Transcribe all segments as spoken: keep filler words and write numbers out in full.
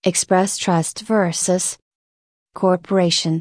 Express Trust versus Corporation.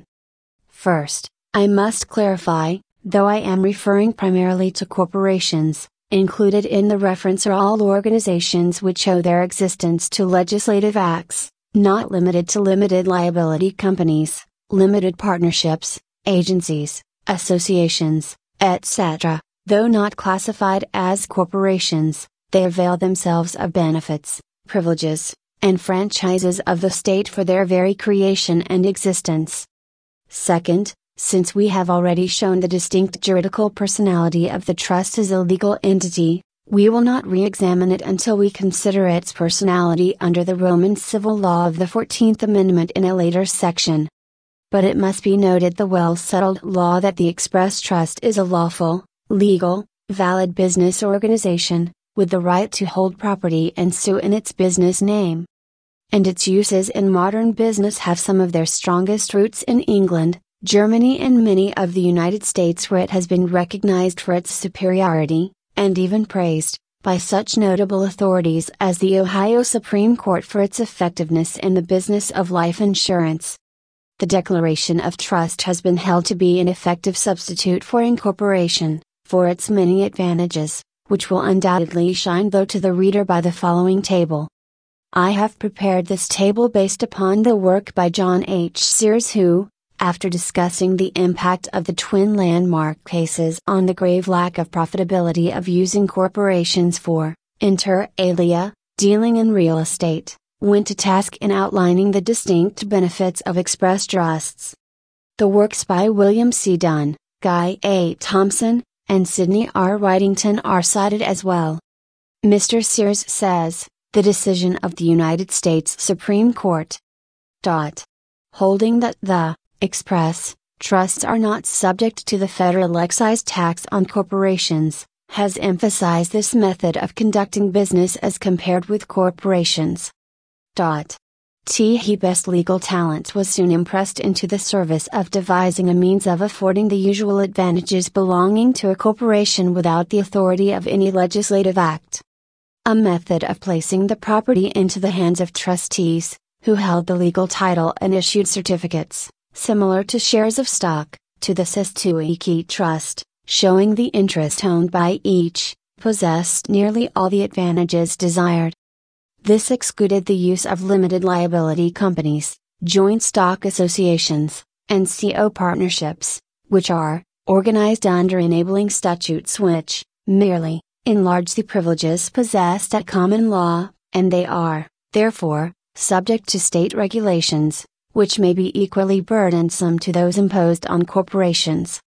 First, I must clarify, though I am referring primarily to corporations, included in the reference are all organizations which owe their existence to legislative acts, not limited to limited liability companies, limited partnerships, agencies, associations, et cetera. Though not classified as corporations, they avail themselves of benefits, privileges, and franchises of the state for their very creation and existence. Second, since we have already shown the distinct juridical personality of the trust as a legal entity, we will not re-examine it until we consider its personality under the Roman civil law of the fourteenth Amendment in a later section. But it must be noted the well-settled law that the express trust is a lawful, legal, valid business organization, with the right to hold property and sue in its business name. And its uses in modern business have some of their strongest roots in England, Germany and many of the United States, where it has been recognized for its superiority, and even praised, by such notable authorities as the Ohio Supreme Court for its effectiveness in the business of life insurance. The Declaration of Trust has been held to be an effective substitute for incorporation, for its many advantages, which will undoubtedly shine through to the reader by the following table. I have prepared this table based upon the work by John H. Sears, who, after discussing the impact of the twin landmark cases on the grave lack of profitability of using corporations for, inter alia, dealing in real estate, went to task in outlining the distinct benefits of express trusts. The works by William C. Dunn, Guy A. Thompson, and Sidney R. Whitington are cited as well. Mister Sears says, the decision of the United States Supreme Court. Dot. Holding that the express trusts are not subject to the federal excise tax on corporations, has emphasized this method of conducting business as compared with corporations. Dot. T. He best legal talent was soon impressed into the service of devising a means of affording the usual advantages belonging to a corporation without the authority of any legislative act. A method of placing the property into the hands of trustees, who held the legal title and issued certificates, similar to shares of stock, to the Sestuiki Trust, showing the interest owned by each, possessed nearly all the advantages desired. This excluded the use of limited liability companies, joint stock associations, and co partnerships, which are organized under enabling statutes which, merely, enlarge the privileges possessed at common law, and they are, therefore, subject to state regulations, which may be equally burdensome to those imposed on corporations.